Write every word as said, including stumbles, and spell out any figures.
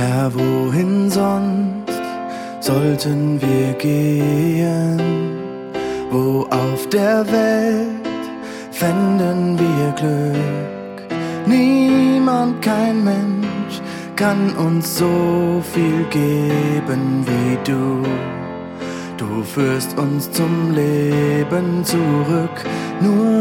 Herr, wohin sonst sollten wir gehen? Wo auf der Welt fänden wir Glück? Niemand, kein Mensch kann uns so viel geben wie du. Du führst uns zum Leben zurück, nur